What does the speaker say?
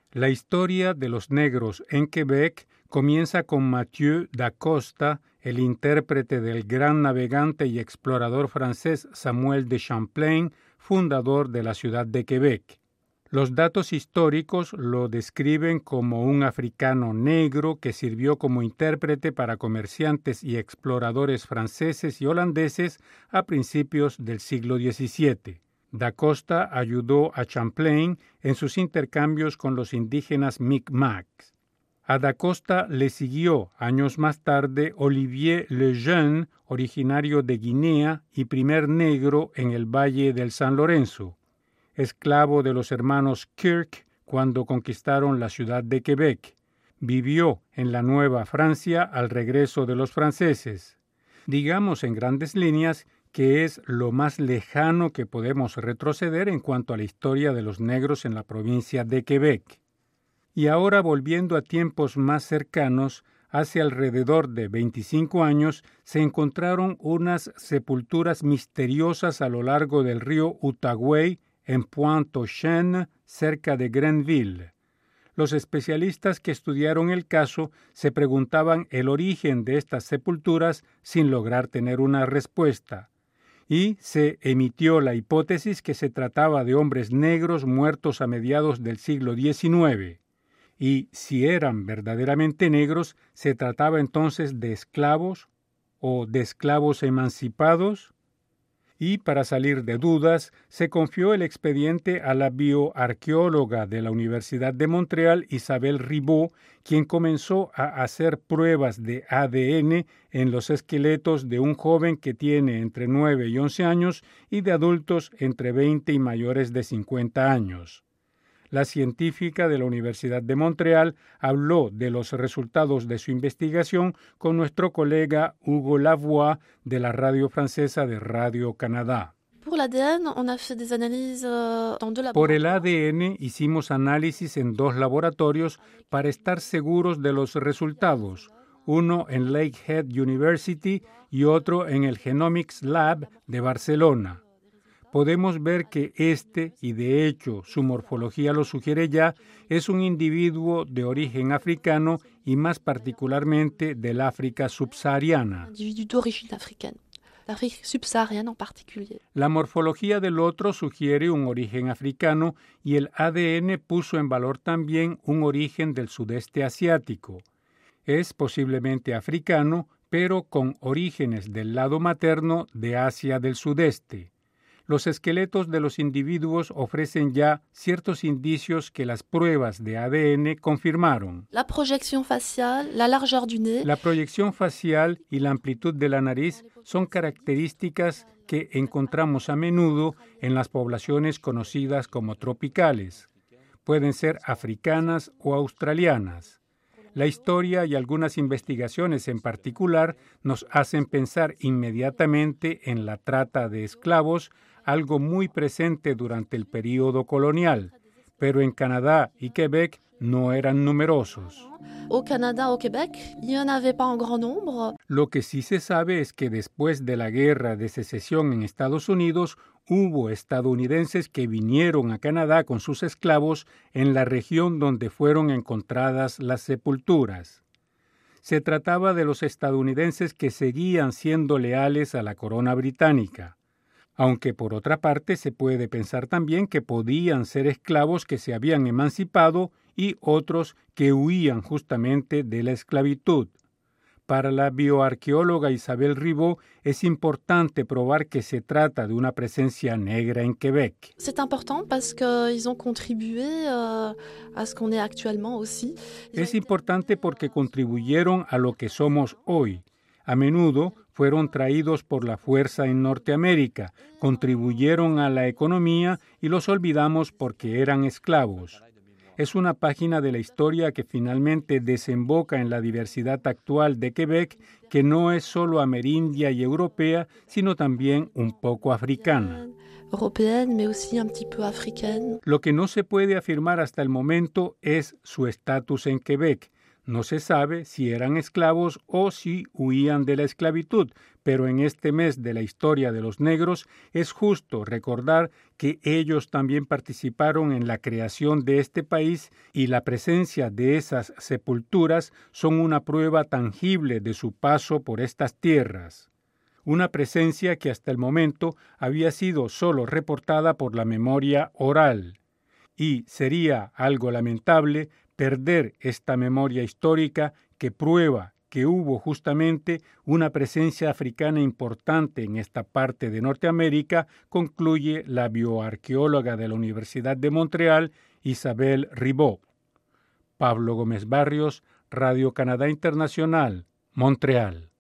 La historia de los negros en Quebec comienza con Mathieu d'Acosta, el intérprete del gran navegante y explorador francés Samuel de Champlain, fundador de la ciudad de Quebec. Los datos históricos lo describen como un africano negro que sirvió como intérprete para comerciantes y exploradores franceses y holandeses a principios del siglo XVII. Da Costa ayudó a Champlain en sus intercambios con los indígenas Mi'kmaq. A Da Costa le siguió años más tarde Olivier Lejeune, originario de Guinea y primer negro en el Valle del San Lorenzo. Esclavo de los hermanos Kirk cuando conquistaron la ciudad de Quebec. Vivió en la Nueva Francia al regreso de los franceses. Digamos en grandes líneas que es lo más lejano que podemos retroceder en cuanto a la historia de los negros en la provincia de Quebec. Y ahora, volviendo a tiempos más cercanos, hace alrededor de 25 años se encontraron unas sepulturas misteriosas a lo largo del río Outaouais en Pointe-aux-Chênes, cerca de Grenville. Los especialistas que estudiaron el caso se preguntaban el origen de estas sepulturas sin lograr tener una respuesta. Y se emitió la hipótesis que se trataba de hombres negros muertos a mediados del siglo XIX. Y si eran verdaderamente negros, ¿se trataba entonces de esclavos o de esclavos emancipados? Y para salir de dudas, se confió el expediente a la bioarqueóloga de la Universidad de Montreal, Isabelle Ribot, quien comenzó a hacer pruebas de ADN en los esqueletos de un joven que tiene entre 9 y 11 años y de adultos entre 20 y mayores de 50 años. La científica de la Universidad de Montreal habló de los resultados de su investigación con nuestro colega Hugo Lavoie de la radio francesa de Radio-Canada. Por el ADN hicimos análisis en 2 laboratorios para estar seguros de los resultados, uno en Lakehead University y otro en el Genomics Lab de Barcelona. Podemos ver que y de hecho su morfología lo sugiere ya, es un individuo de origen africano y más particularmente del África subsahariana. La morfología del otro sugiere un origen africano y el ADN puso en valor también un origen del sudeste asiático. Es posiblemente africano, pero con orígenes del lado materno de Asia del Sudeste. Los esqueletos de los individuos ofrecen ya ciertos indicios que las pruebas de ADN confirmaron. La proyección facial, la largeur du nez. La proyección facial y la amplitud de la nariz son características que encontramos a menudo en las poblaciones conocidas como tropicales. Pueden ser africanas o australianas. La historia y algunas investigaciones en particular nos hacen pensar inmediatamente en la trata de esclavos, algo muy presente durante el período colonial, pero en Canadá y Quebec no eran numerosos. Au Canada, au Québec, il n'y en avait pas un grand nombre. Lo que sí se sabe es que después de la Guerra de Secesión en Estados Unidos, hubo estadounidenses que vinieron a Canadá con sus esclavos en la región donde fueron encontradas las sepulturas. Se trataba de los estadounidenses que seguían siendo leales a la corona británica. Aunque por otra parte se puede pensar también que podían ser esclavos que se habían emancipado y otros que huían justamente de la esclavitud. Para la bioarqueóloga Isabelle Ribot es importante probar que se trata de una presencia negra en Quebec. C'est important parce qu'ils ont contribué à ce qu'on est actuellement aussi. Es importante porque contribuyeron a lo que somos hoy. A menudo fueron traídos por la fuerza en Norteamérica, contribuyeron a la economía y los olvidamos porque eran esclavos. Es una página de la historia que finalmente desemboca en la diversidad actual de Quebec, que no es solo amerindia y europea, sino también un poco africana. Européenne, mais aussi un petit peu africaine. Lo que no se puede afirmar hasta el momento es su estatus en Quebec. No se sabe si eran esclavos o si huían de la esclavitud, pero en este mes de la historia de los negros es justo recordar que ellos también participaron en la creación de este país y la presencia de esas sepulturas son una prueba tangible de su paso por estas tierras. Una presencia que hasta el momento había sido solo reportada por la memoria oral. Y sería algo lamentable perder esta memoria histórica que prueba que hubo justamente una presencia africana importante en esta parte de Norteamérica, concluye la bioarqueóloga de la Universidad de Montreal, Isabelle Ribot. Pablo Gómez Barrios, Radio Canadá Internacional, Montreal.